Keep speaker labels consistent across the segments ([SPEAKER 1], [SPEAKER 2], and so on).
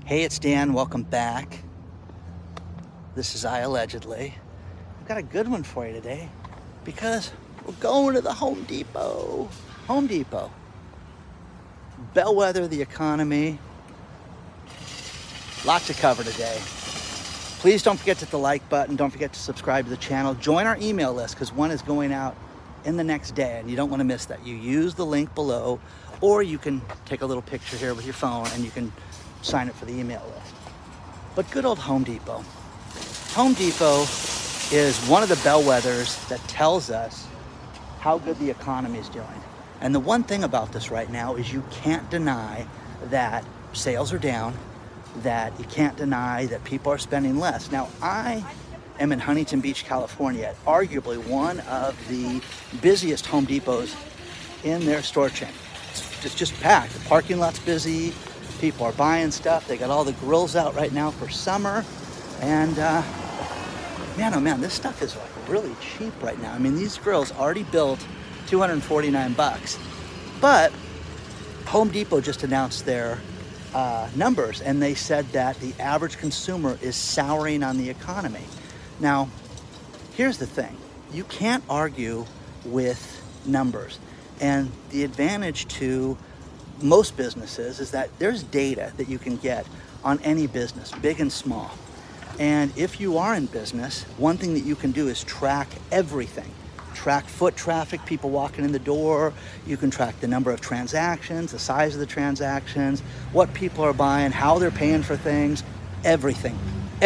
[SPEAKER 1] Hey, it's Dan. Welcome back. This is I Allegedly. I've got a good one for you today because we're going to the Home Depot. Home Depot. Bellwether of the economy. Lot to cover today. Please don't forget to hit the like button. Don't forget to subscribe to the channel. Join our email list because one is going out in the next day and you don't want to miss that. You use the link below, or you can take a little picture here with your phone and you can sign up for the email list. But good old Home Depot. Home Depot is one of the bellwethers that tells us how good the economy is doing. And the one thing about this right now is you can't deny that sales are down, that you can't deny that people are spending less. Now, I am in Huntington Beach, California, at arguably one of the busiest Home Depots in their store chain. It's just packed. The parking lot's busy. People are buying stuff. They got all the grills out right now for summer. And man, oh man, this stuff is like really cheap right now. I mean, these grills already built $249. But Home Depot just announced their numbers, and they said that the average consumer is souring on the economy. Now, here's the thing. You can't argue with numbers. And the advantage to most businesses is that there's data that you can get on any business, big and small. And if you are in business, one thing that you can do is track everything. Track foot traffic, people walking in the door. You can track the number of transactions, the size of the transactions, what people are buying, how they're paying for things. Everything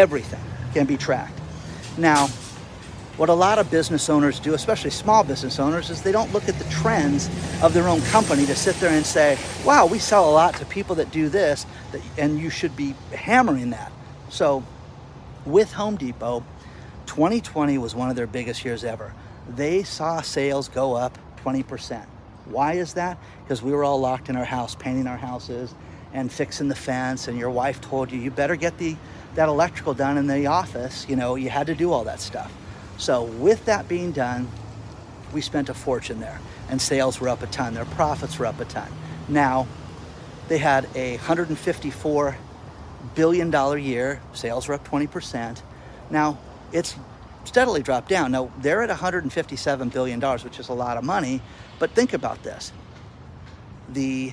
[SPEAKER 1] can be tracked. Now, what a lot of business owners do, especially small business owners, is they don't look at the trends of their own company to sit there and say, wow, we sell a lot to people that do this, and you should be hammering that. So with Home Depot, 2020 was one of their biggest years ever. They saw sales go up 20%. Why is that? Because we were all locked in our house, painting our houses and fixing the fence, and your wife told you better get that electrical done in the office. You know, you had to do all that stuff. So with that being done, we spent a fortune there, and sales were up a ton. Their profits were up a ton. Now, they had a $154 billion year. Sales were up 20%. Now, it's steadily dropped down. Now, they're at $157 billion, which is a lot of money. But think about this. The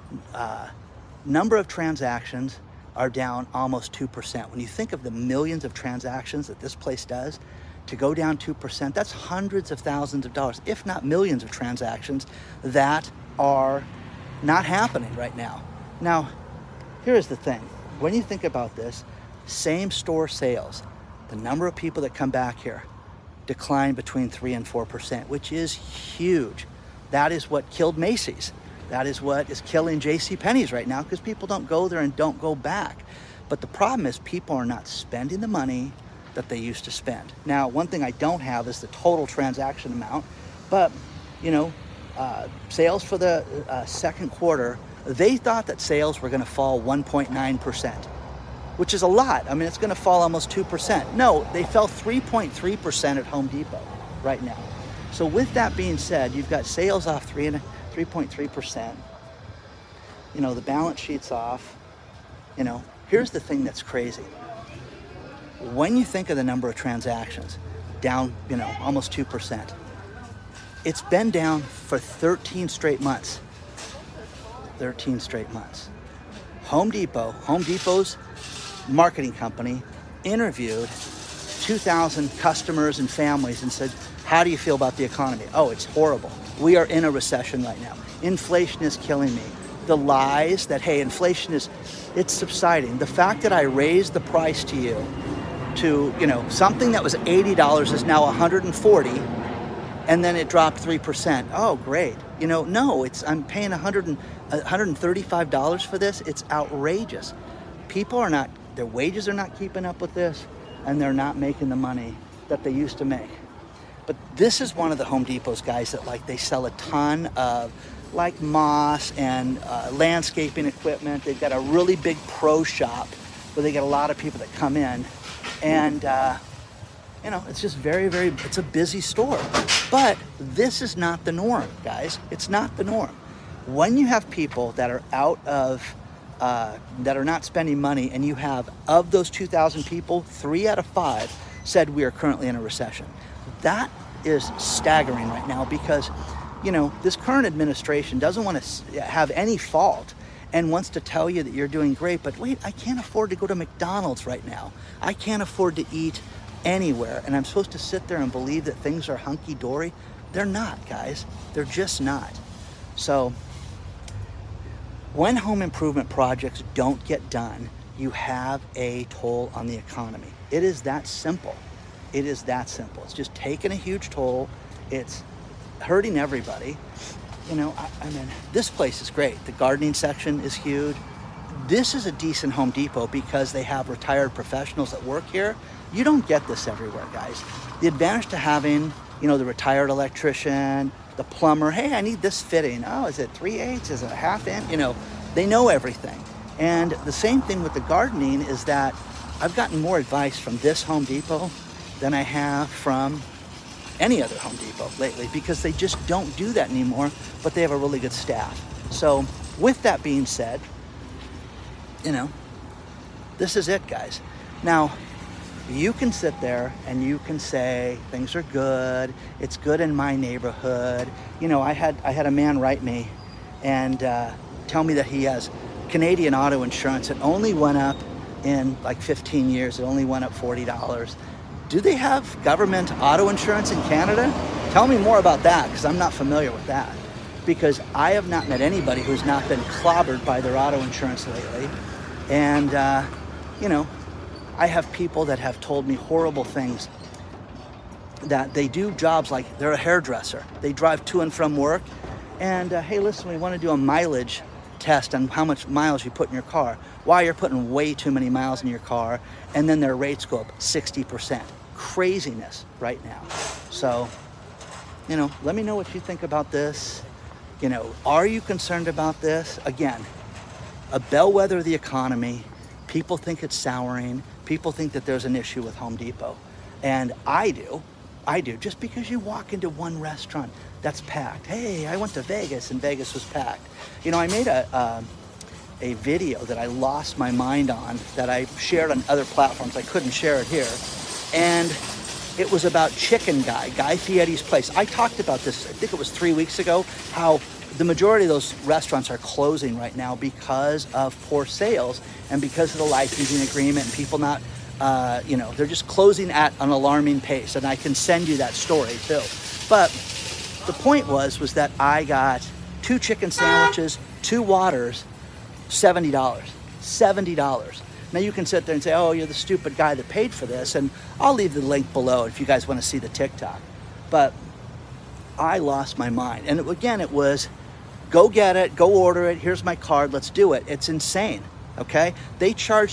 [SPEAKER 1] number of transactions are down almost 2%. When you think of the millions of transactions that this place does, to go down 2%, that's hundreds of thousands of dollars, if not millions of transactions that are not happening right now. Now, here's the thing. When you think about this, same store sales, the number of people that come back here decline between 3 and 4%, which is huge. That is what killed Macy's. That is what is killing JCPenney's right now, because people don't go there and don't go back. But the problem is people are not spending the money that they used to spend. Now, one thing I don't have is the total transaction amount, but sales for the second quarter, they thought that sales were going to fall 1.9%, which is a lot. I mean, it's going to fall almost 2%. No, they fell 3.3% at Home Depot right now. So with that being said, you've got sales off 3.3%. You know, the balance sheet's off. You know, here's the thing that's crazy. When you think of the number of transactions, down, almost 2%, it's been down for 13 straight months. 13 straight months. Home Depot's marketing company, interviewed 2,000 customers and families and said, how do you feel about the economy? Oh, it's horrible. We are in a recession right now. Inflation is killing me. The lies that, hey, inflation it's subsiding. The fact that I raised the price to you to, something that was $80 is now $140, and then it dropped 3%. Oh, great. No, I'm paying $135 for this. It's outrageous. People their wages are not keeping up with this, and they're not making the money that they used to make. But this is one of the Home Depot's guys that they sell a ton of moss and landscaping equipment. They've got a really big pro shop where they get a lot of people that come in, and it's just it's a busy store. But this is not the norm, guys. It's not the norm. When you have people that are out of that are not spending money, and you have, of those 2,000 people, 3 out of 5 said we are currently in a recession. That is staggering right now because, you know, this current administration doesn't want to have any fault and wants to tell you that you're doing great, but wait, I can't afford to go to McDonald's right now. I can't afford to eat anywhere, and I'm supposed to sit there and believe that things are hunky-dory? They're not, guys. They're just not. So when home improvement projects don't get done, you have a toll on the economy. It is that simple. It is that simple. It's just taking a huge toll. It's hurting everybody. You know, I mean, this place is great. The gardening section is huge. This is a decent Home Depot because they have retired professionals that work here. You don't get this everywhere, guys. The advantage to having, you know, the retired electrician, the plumber, hey, I need this fitting. Oh, is it 3/8? Is it a 1/2 inch? You know, they know everything. And the same thing with the gardening is that I've gotten more advice from this Home Depot than I have from any other Home Depot lately because they just don't do that anymore, but they have a really good staff. So with that being said, you know, this is it, guys. Now, you can sit there and you can say things are good. It's good in my neighborhood. You know, I had a man write me and tell me that he has Canadian auto insurance. It only went up in like 15 years. It only went up $40. Do they have government auto insurance in Canada? Tell me more about that because I'm not familiar with that. Because I have not met anybody who's not been clobbered by their auto insurance lately. And, you know, I have people that have told me horrible things, that they do jobs like they're a hairdresser. They drive to and from work. And, hey, listen, we want to do a mileage test on how much miles you put in your car. Why you're putting way too many miles in your car. And then their rates go up 60%. Craziness right now. So, you know, let me know what you think about this. You know, are you concerned about this? Again, a bellwether of the economy. People think it's souring. People think that there's an issue with Home Depot. And I do. Just because you walk into one restaurant that's packed. Hey, I went to Vegas and Vegas was packed. You know, I made a video that I lost my mind on that I shared on other platforms. I couldn't share it here. And it was about Chicken Guy Fieri's place. I talked about this, I think it was 3 weeks ago, how the majority of those restaurants are closing right now because of poor sales and because of the licensing agreement and people not, you know, they're just closing at an alarming pace. And I can send you that story too. But the point was that I got 2 chicken sandwiches, 2 waters, $70. $70. Now you can sit there and say, oh, you're the stupid guy that paid for this. And I'll leave the link below if you guys want to see the TikTok. But I lost my mind. And again, it was, go get it, go order it, here's my card, let's do it. It's insane, okay? They charged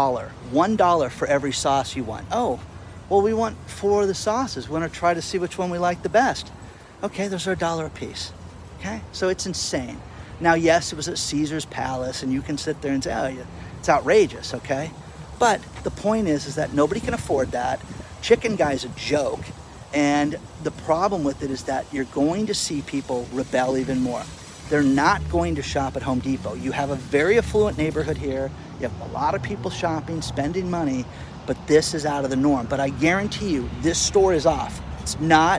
[SPEAKER 1] $1 for every sauce you want. Oh, well, we want 4 of the sauces. We want to try to see which one we like the best. Okay, those are $1 a piece, okay? So it's insane. Now, yes, it was at Caesar's Palace, and you can sit there and say, oh, it's outrageous, okay? But the point is that nobody can afford that. Chicken Guy's a joke. And the problem with it is that you're going to see people rebel even more. They're not going to shop at Home Depot. You have a very affluent neighborhood here. You have a lot of people shopping, spending money, but this is out of the norm. But I guarantee you, this store is off. It's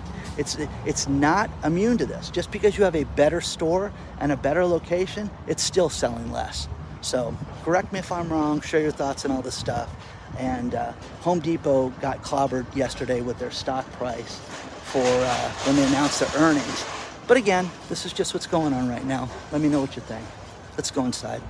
[SPEAKER 1] not immune to this. Just because you have a better store and a better location, it's still selling less. So correct me if I'm wrong, share your thoughts on all this stuff. And Home Depot got clobbered yesterday with their stock price for when they announced their earnings. But again, this is just what's going on right now. Let me know what you think. Let's go inside.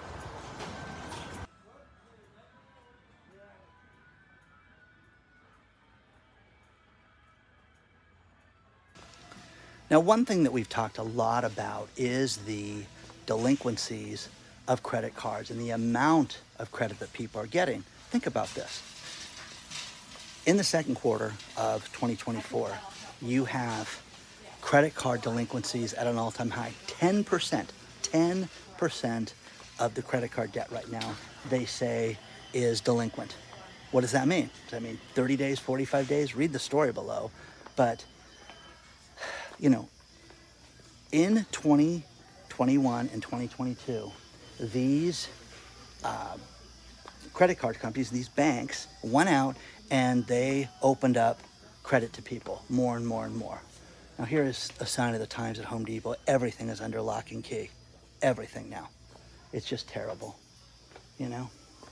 [SPEAKER 1] Now, one thing that we've talked a lot about is the delinquencies of credit cards and the amount of credit that people are getting. Think about this. In the second quarter of 2024, you have credit card delinquencies at an all-time high. 10% of the credit card debt right now, they say, is delinquent. What does that mean? Does that mean 30 days, 45 days? Read the story below. But, you know, in 2021 and 2022, these credit card companies, these banks, went out and they opened up credit to people more and more and more. Now here is a sign of the times at Home Depot. Everything is under lock and key. Everything now. It's just terrible, you know?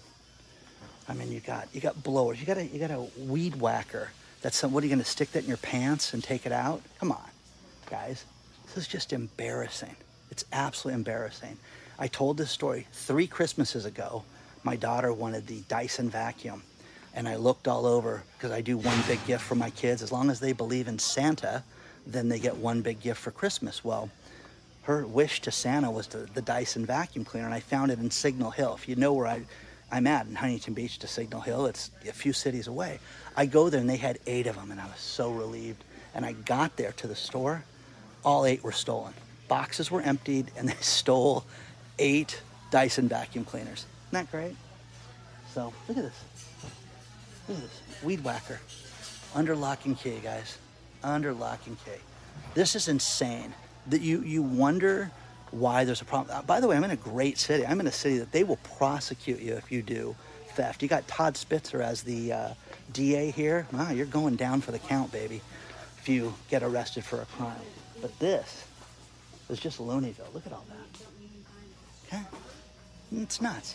[SPEAKER 1] I mean, you got blowers. You got a weed whacker. What are you going to stick that in your pants and take it out? Come on, guys. This is just embarrassing. It's absolutely embarrassing. I told this story 3 Christmases ago. My daughter wanted the Dyson vacuum, and I looked all over because I do one big gift for my kids. As long as they believe in Santa, then they get one big gift for Christmas. Well, her wish to Santa was the Dyson vacuum cleaner, and I found it in Signal Hill. If you know where I'm at, in Huntington Beach to Signal Hill, it's a few cities away. I go there and they had 8 of them, and I was so relieved. And I got there to the store, all 8 were stolen. Boxes were emptied, and they stole 8 Dyson vacuum cleaners. Isn't that great? So look at this. Look at this. Weed whacker. Under lock and key, guys. Under lock and key. This is insane. That you wonder why there's a problem. By the way, I'm in a great city. I'm in a city that they will prosecute you if you do theft. You got Todd Spitzer as the DA here. Wow, you're going down for the count, baby, if you get arrested for a crime. But this is just Looneyville. Look at all that. Okay? It's nuts.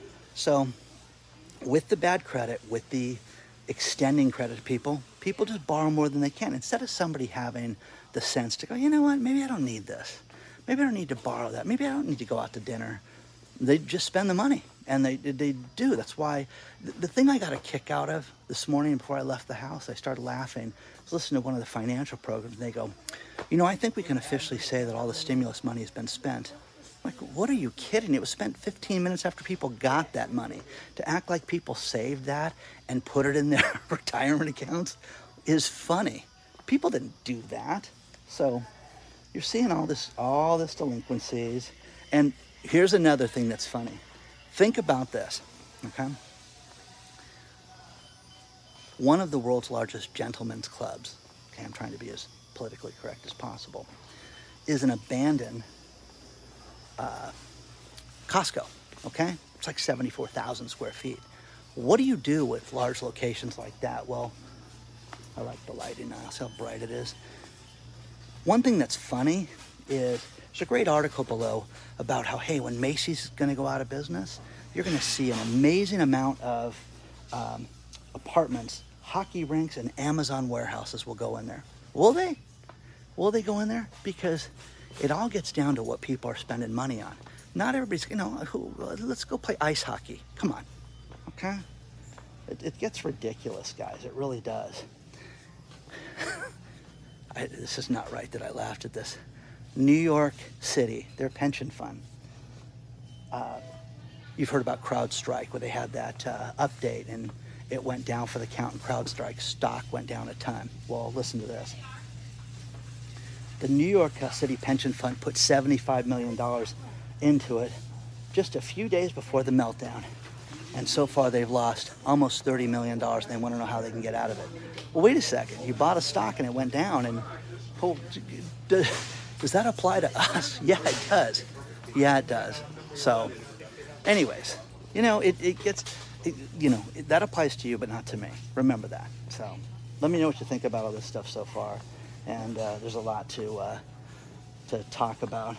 [SPEAKER 1] So with the bad credit, with the extending credit to people just borrow more than they can. Instead of somebody having the sense to go, you know what, maybe I don't need this. Maybe I don't need to borrow that. Maybe I don't need to go out to dinner. They just spend the money, and they do. That's why the thing I got a kick out of this morning before I left the house, I started laughing. I was listening to one of the financial programs, and they go, you know, I think we can officially say that all the stimulus money has been spent. I'm like, what are you kidding? It was spent 15 minutes after people got that money. To act like people saved that and put it in their retirement accounts is funny. People didn't do that. So you're seeing all this delinquencies. And here's another thing that's funny. Think about this, okay? One of the world's largest gentlemen's clubs, okay, I'm trying to be as politically correct as possible, is an abandoned Costco, okay? It's like 74,000 square feet. What do you do with large locations like that? Well, I like the lighting now. See how bright it is. One thing that's funny is there's a great article below about how, hey, when Macy's is going to go out of business, you're going to see an amazing amount of apartments, hockey rinks, and Amazon warehouses will go in there. Will they? Will they go in there? Because it all gets down to what people are spending money on. Not everybody's, let's go play ice hockey. Come on, okay? It gets ridiculous, guys. It really does. This is not right that I laughed at this. New York City, their pension fund. You've heard about CrowdStrike, where they had that update, and it went down for the count, and CrowdStrike stock went down a ton. Well, listen to this. The New York City pension fund put $75 million into it just a few days before the meltdown. And so far they've lost almost $30 million, and they want to know how they can get out of it. Well, wait a second. You bought a stock and it went down, and does that apply to us? Yeah, it does. Yeah, it does. So, anyways, that applies to you, but not to me. Remember that. So, let me know what you think about all this stuff so far. And there's a lot to talk about.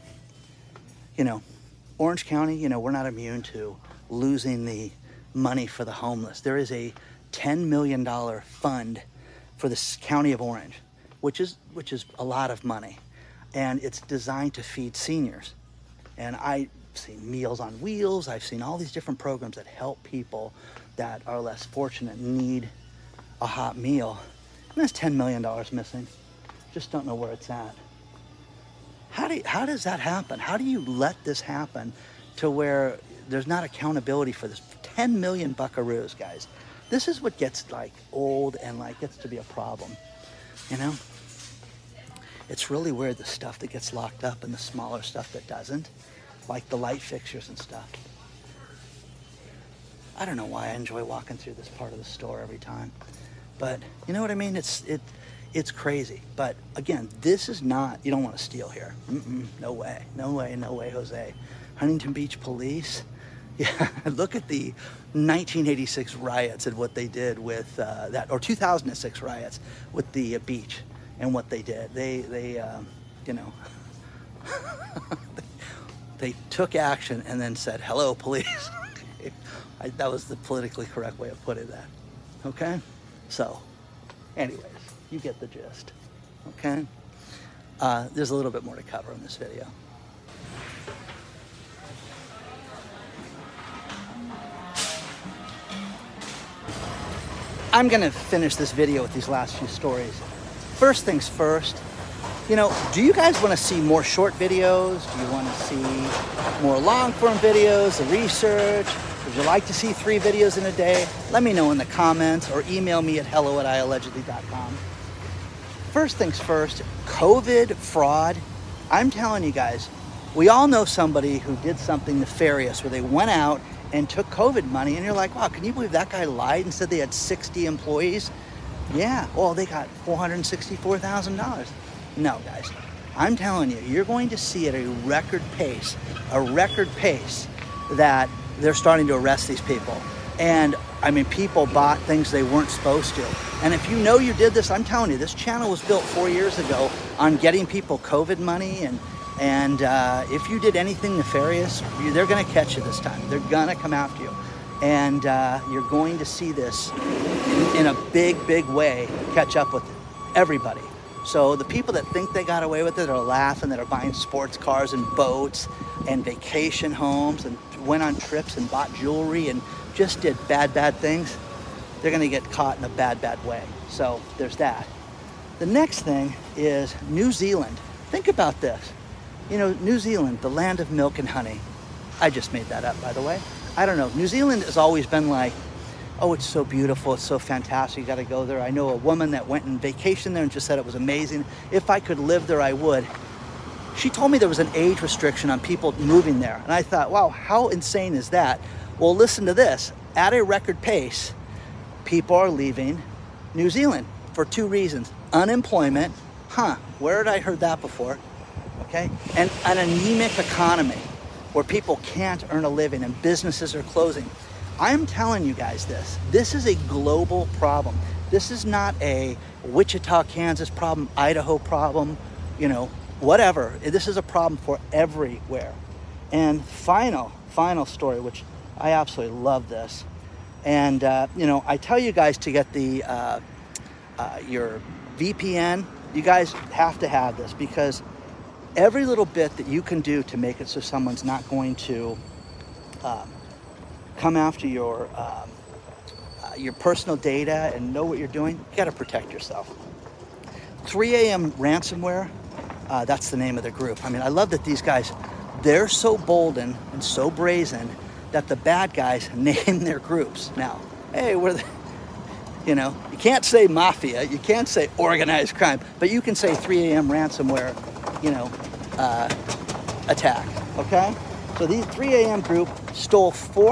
[SPEAKER 1] Orange County, we're not immune to losing the money for the homeless. There is a $10 million fund for the county of Orange, which is a lot of money. And it's designed to feed seniors. And I've seen Meals on Wheels. I've seen all these different programs that help people that are less fortunate and need a hot meal. And there's $10 million missing. Just don't know where it's at. How does that happen? How do you let this happen to where there's not accountability for this? 10 million buckaroos, guys. This is what gets old and gets to be a problem. It's really weird, the stuff that gets locked up and the smaller stuff that doesn't, like the light fixtures and stuff. I don't know why I enjoy walking through this part of the store every time, but you know what I mean? It's crazy. But again, this is not, you don't want to steal here. No way, Jose. Huntington Beach Police, Yeah, look at the 1986 riots and what they did with that, or 2006 riots with the beach and what they did. They you know, they took action and then said, "Hello, police." That was the politically correct way of putting that. Okay, so, anyways, you get the gist. Okay, there's a little bit more to cover in this video. I'm gonna finish this video with these last few stories. First things first, you know, do you guys wanna see more short videos? Do you wanna see more long form videos, the research? Would you like to see 3 videos in a day? Let me know in the comments or email me at hello@iallegedly.com. First things first, COVID fraud. I'm telling you guys, we all know somebody who did something nefarious where they went out and took COVID money, and you're like, wow, can you believe that guy lied and said they had 60 employees? Yeah, well, they got $464,000. No, guys, I'm telling you, you're going to see at a record pace that they're starting to arrest these people. And I mean, people bought things they weren't supposed to. And if you know you did this, I'm telling you, this channel was built 4 years ago on getting people COVID money, and if you did anything nefarious, they're gonna catch you this time. They're gonna come after you. And you're going to see this in a big, big way catch up with everybody. So the people that think they got away with it are laughing, that are buying sports cars and boats and vacation homes and went on trips and bought jewelry and just did bad, bad things. They're gonna get caught in a bad, bad way. So there's that. The next thing is New Zealand. Think about this. You know, New Zealand, the land of milk and honey. I just made that up, by the way. I don't know. New Zealand has always been like, oh, it's so beautiful, it's so fantastic, you gotta go there. I know a woman that went on vacation there and just said it was amazing. If I could live there, I would. She told me there was an age restriction on people moving there. And I thought, wow, how insane is that? Well, listen to this. At a record pace, people are leaving New Zealand for 2 reasons. Unemployment, where had I heard that before? Okay, and an anemic economy where people can't earn a living and businesses are closing. I'm telling you guys this. This is a global problem. This is not a Wichita, Kansas problem, Idaho problem, you know, whatever. This is a problem for everywhere. And final story, which I absolutely love this. And, you know, I tell you guys to get the your VPN. You guys have to have this, because every little bit that you can do to make it so someone's not going to come after your personal data and know what you're doing, you got to protect yourself. 3 AM ransomware, that's the name of the group. I mean, I love that these guys, they're so bold and so brazen that the bad guys name their groups. Now, hey, we're the, you know, you can't say mafia, you can't say organized crime, but you can say 3 AM ransomware, you know, attack, okay? So these 3 AM group stole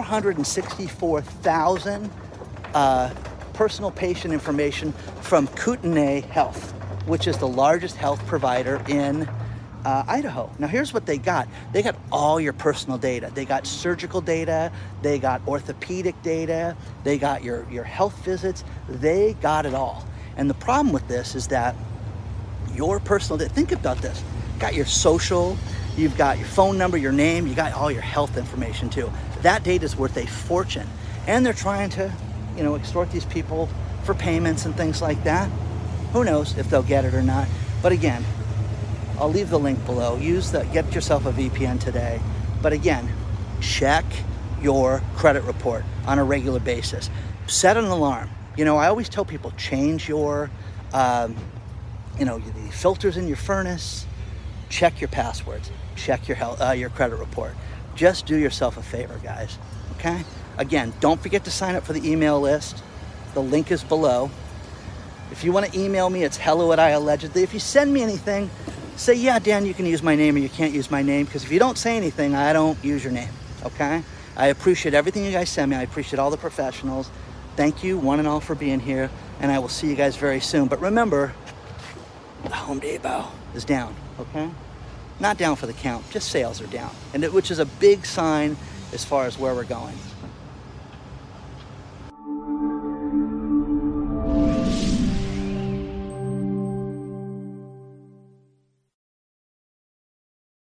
[SPEAKER 1] 464,000 personal patient information from Kootenai Health, which is the largest health provider in Idaho. Now here's what they got. They got all your personal data. They got surgical data, they got orthopedic data, they got your health visits, they got it all. And the problem with this is that your personal data, think about this, got your social, you've got your phone number, your name, you got all your health information too. That data is worth a fortune. And they're trying to, you know, extort these people for payments and things like that. Who knows if they'll get it or not. But again, I'll leave the link below. Get yourself a VPN today. But again, check your credit report on a regular basis. Set an alarm. You know, I always tell people, change your, you know, the filters in your furnace, check your passwords, check your credit report. Just do yourself a favor, guys, okay? Again, don't forget to sign up for the email list. The link is below. If you want to email me, it's hello@iallegedly. If you send me anything, say, yeah, Dan, you can use my name or you can't use my name, because if you don't say anything, I don't use your name, okay? I appreciate everything you guys send me. I appreciate all the professionals. Thank you, one and all, for being here, and I will see you guys very soon. But remember, the Home Depot is down, okay? Not down for the count, just sales are down, and which is a big sign as far as where we're going.